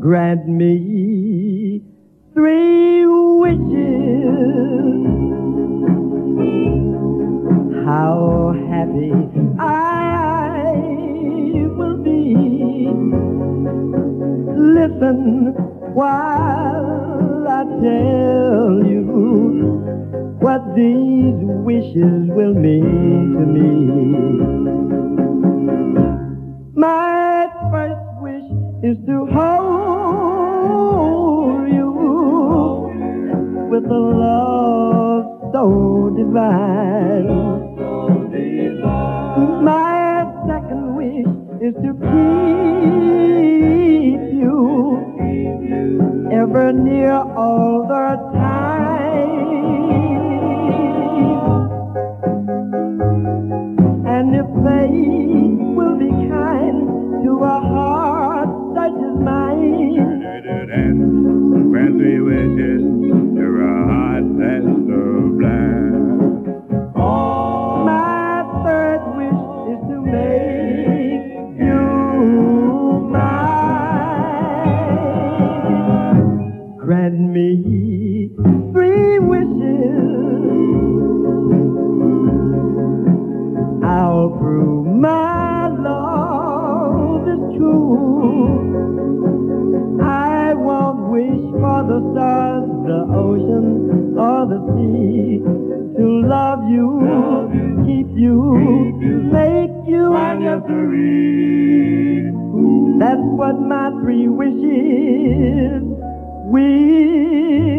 grant me 3 wishes. How happy I will be. Listen while I tell you what these wishes will mean to me. My first wish is to hold you with a love so divine. My second wish is to keep you ever near all the time. And if fate will be kind to a heart such as mine, grant 3 wishes to a heart that's sublime. My third wish is to make you mine. Grant me 3 wishes. I'll prove my love is true. I won't wish for the stars, the ocean, or the sea. To love you, keep you, make you Wonderfully. That's what my 3 wishes will